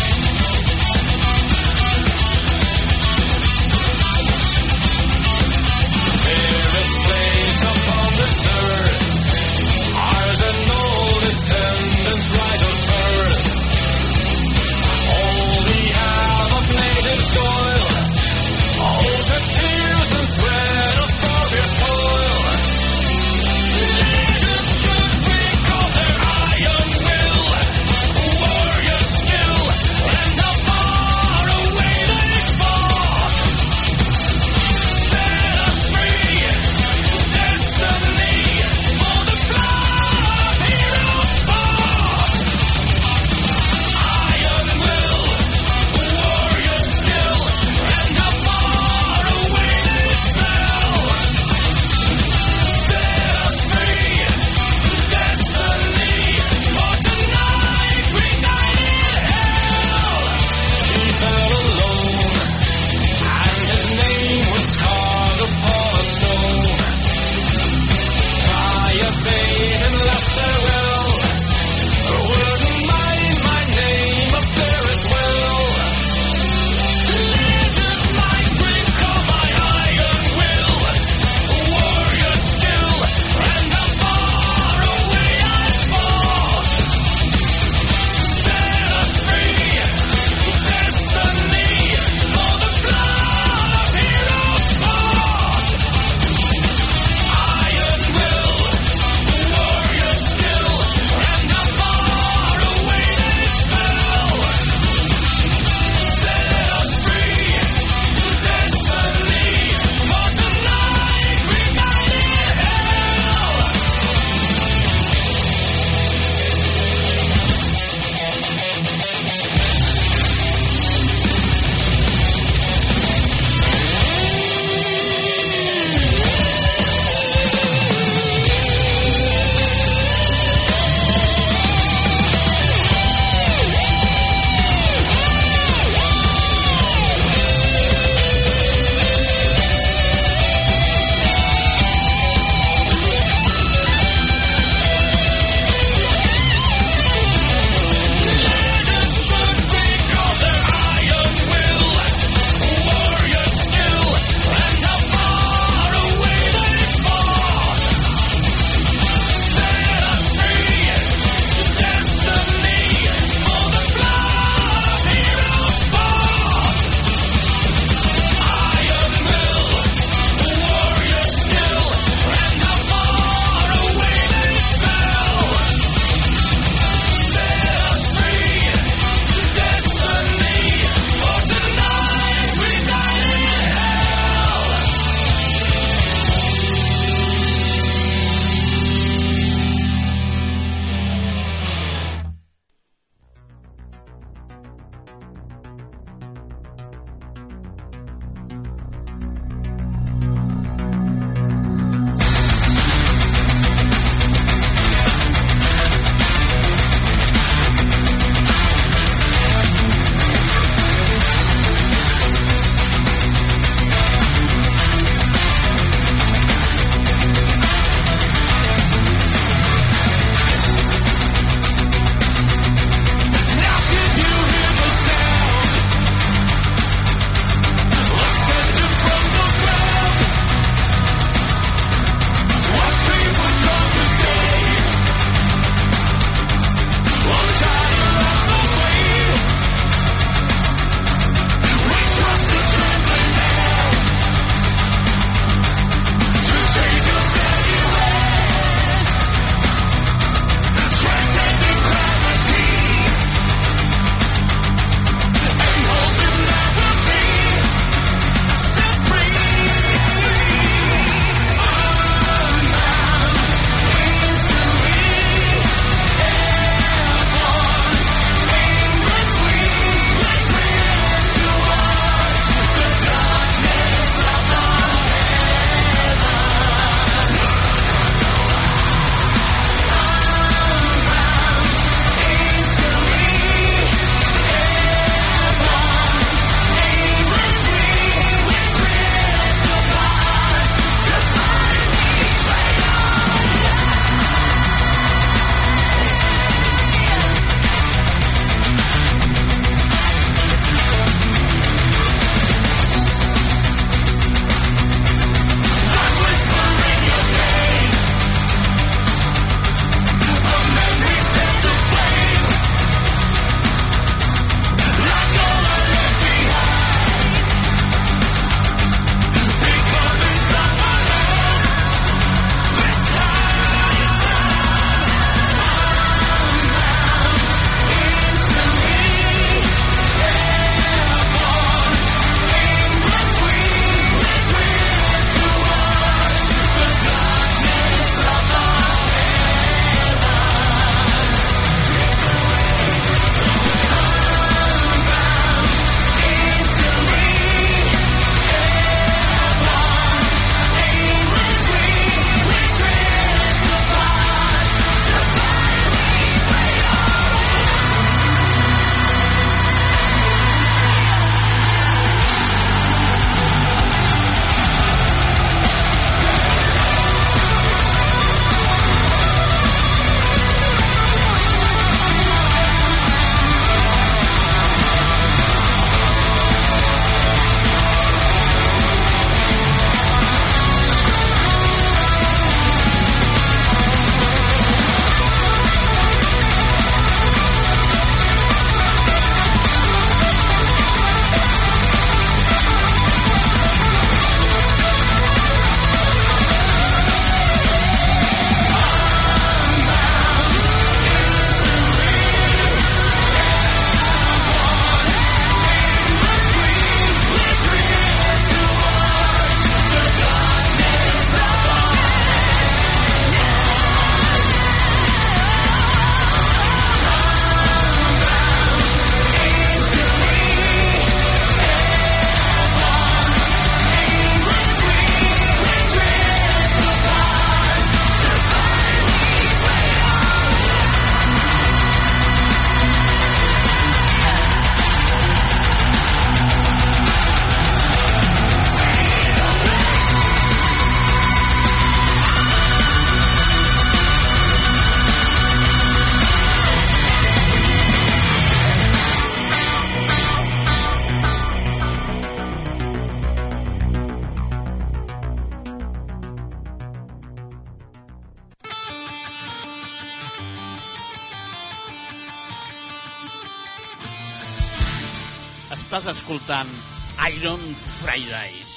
Estàs escoltant Iron Fridays.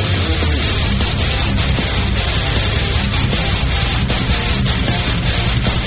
We'll be right back.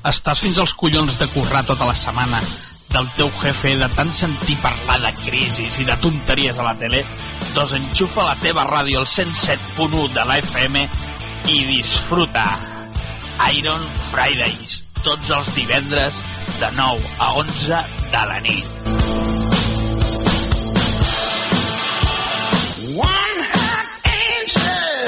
Estàs fins als collons de currar tota la setmana, del teu jefe, de tant sentir parlar de crisis i de tonteries a la tele? Doncs enxufa la teva ràdio al cent set punt u de la F M i disfruta. Iron Fridays, tots els divendres de nou a onze de la nit. One hot angel.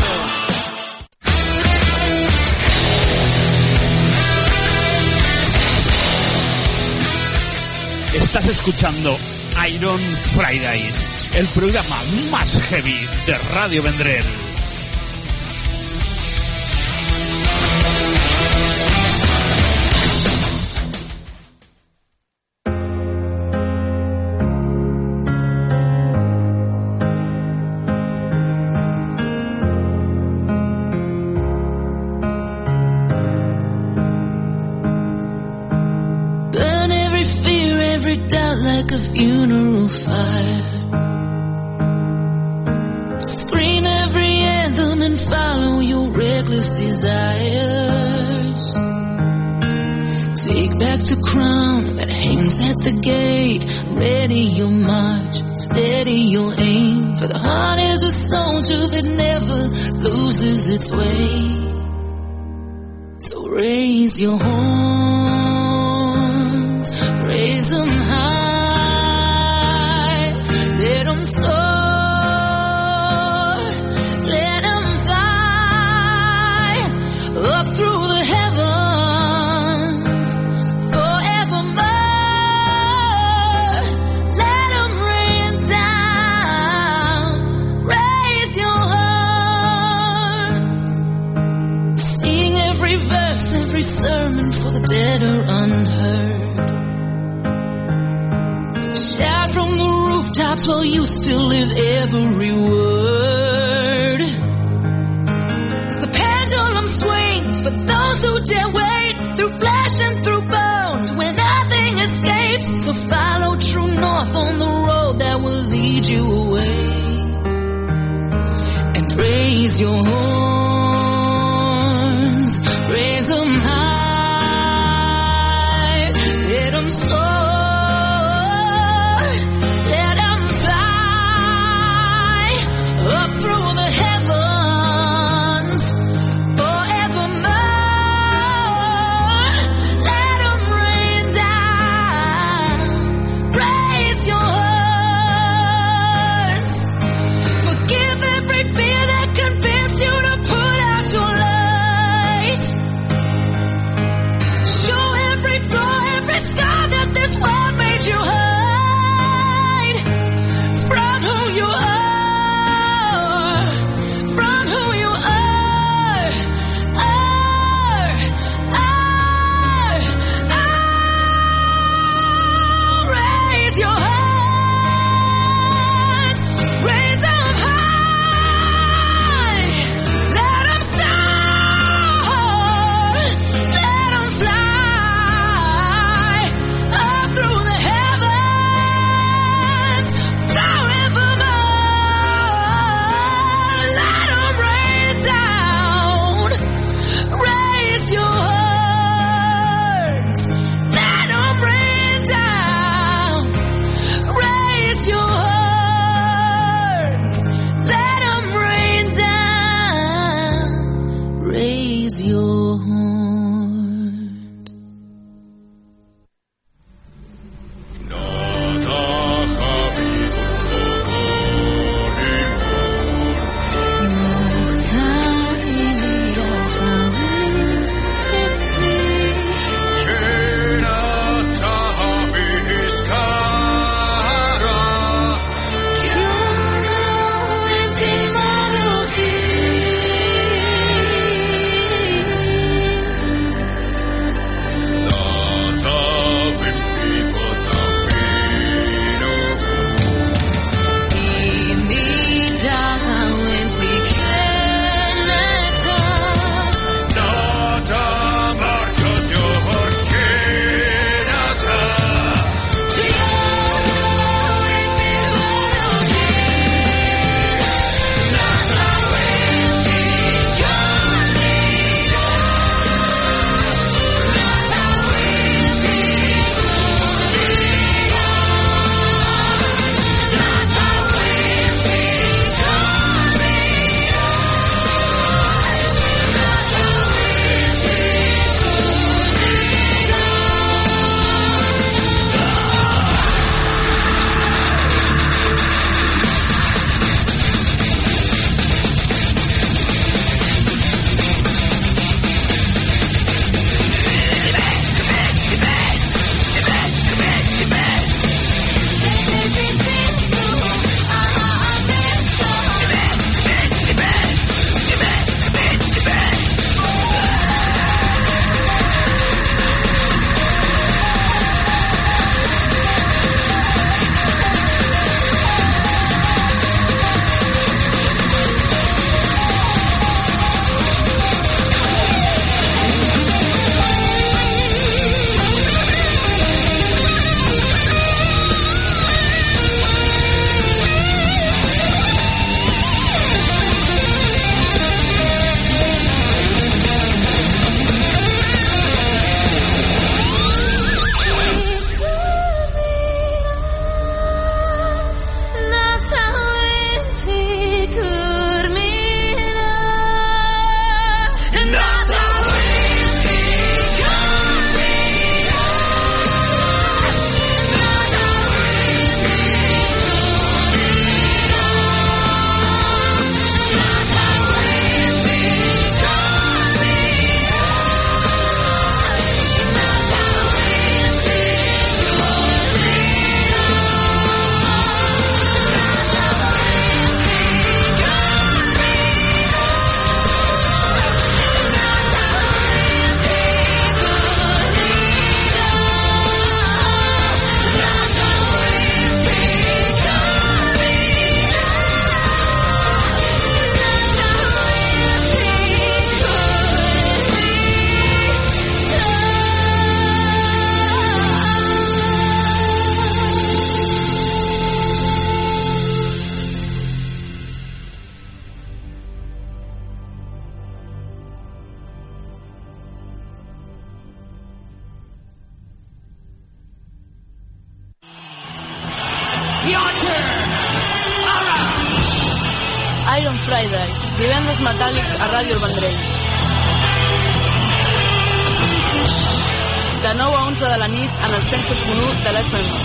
Estás escuchando Iron Fridays, el programa más heavy de Radio Vendrell. Like a funeral fire, scream every anthem and follow your reckless desires. Take back the crown that hangs at the gate. Ready your march, steady your aim. For the heart is a soldier that never loses its way. So raise your horns, raise them high. Let them soar, let them fly up through the heavens forevermore. Let them rain down, raise your hearts. Sing every verse, every sermon for the dead or unheard. Shout from the rooftops while you still live every word. 'Cause the pendulum swings, but those who dare wait, through flesh and through bone, to where nothing escapes. So follow true north on the road that will lead you away. And raise your horns, raise them high, let them soar. Up through the heavens forevermore. Let them rain down, raise your hearts. Forgive every fear that convinced you to Your turn. Iron Fridays, divendres metàl·lics a Ràdio El Vendrell. De nou a onze de la nit en el cent set punt u de l'F M.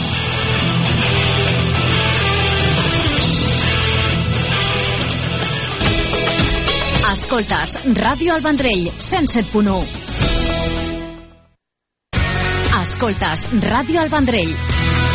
Escoltes Ràdio El Vendrell, cent set punt u. Escoltes Ràdio El Vendrell.